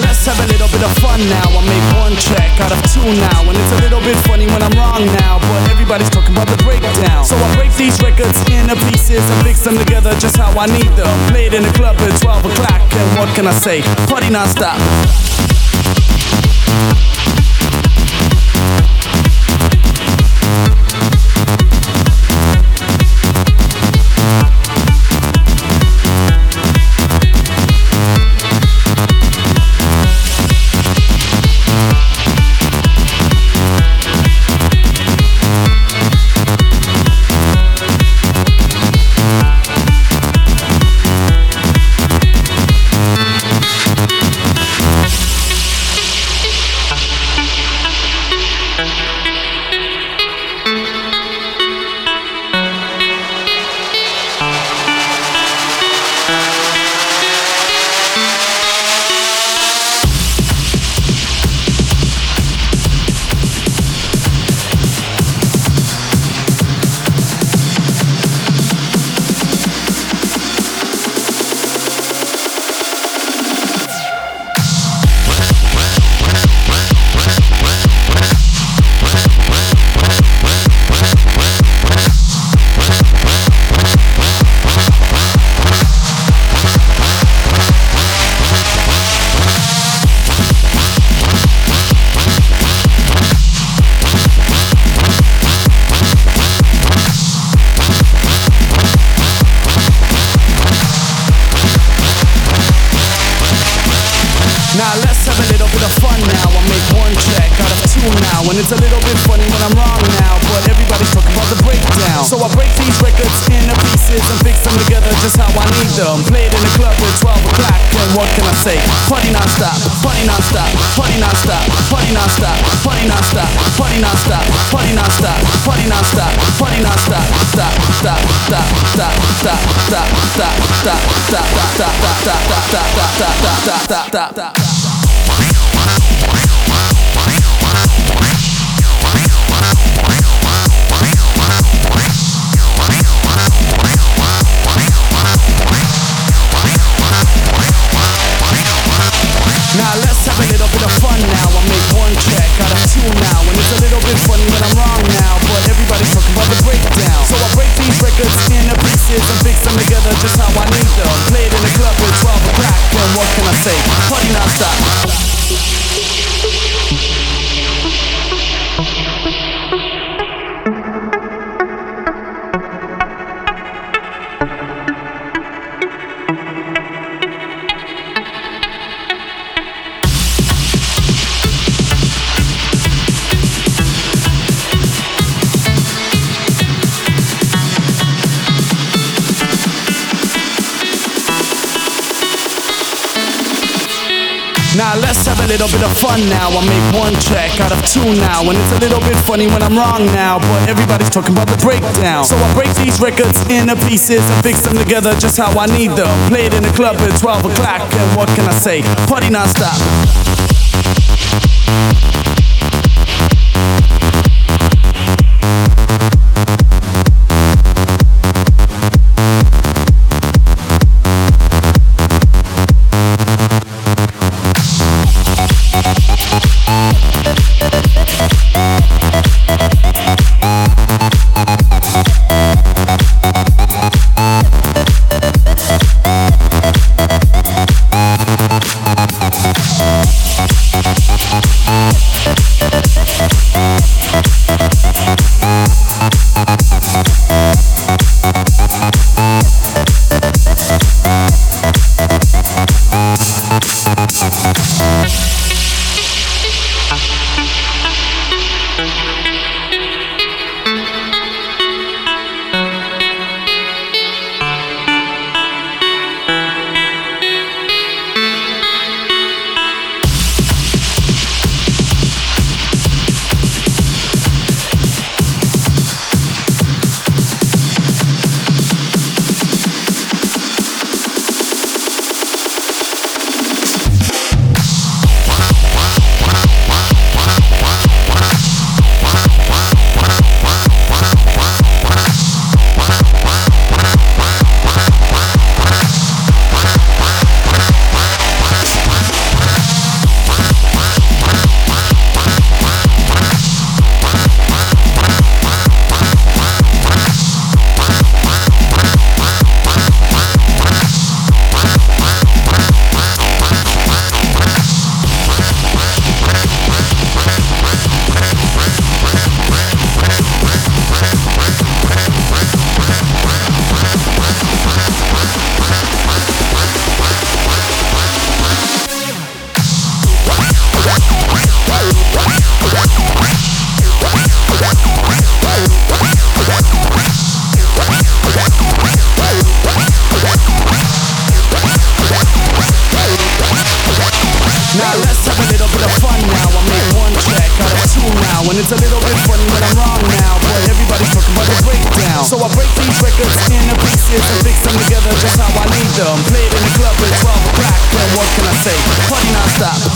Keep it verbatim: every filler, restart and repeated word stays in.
let's have a little bit of fun now. I made one track out of two now, and it's a little bit funny when I'm wrong now, but everybody's talking about the breakdown. So I break these records into pieces and fix them together just how I need them. Play it in the club at twelve o'clock, and what can I say? Party non-stop. Now let's have a little bit of fun now. I make one track out of two now, and it's a little bit funny when I'm wrong now, but everybody's talking about the breakdown. So I break these records into pieces and fix them together just how I need them. Play it in the club at twelve o'clock, and what can I say? Party non-stop, party non-stop, party non-stop, party non-stop, party non-stop, party non-stop, party non-stop, party non-stop, party non-stop, stop, stop, stop, stop, stop, stop, stop, stop, stop, stop, stop, stop, stop, stop, stop, stop, stop, stop. Now let's have a little bit of fun now. I make one track out of two now, and it's a little bit funny when I'm wrong now, but everybody's talking about the breakdown. So I break these records into pieces and fix them together just how I need them. Play it in the club at twelve o'clock, and what can I say? Party non-stop. Now let's have a little bit of fun now. I make one track out of two now, and it's a little bit funny when I'm wrong now, but everybody's talking about the breakdown. So I break these records into pieces and fix them together just how I need them. Play it in the club at twelve o'clock, and what can I say? Party non-stop. Now let's have a little bit of fun now. I make one track out of two now, and it's a little bit funny when I'm wrong now, but everybody's talking about the breakdown. So I break these records into pieces and fix them together just how I need them. Play it in the club at twelve o'clock, then what can I say? Party non-stop.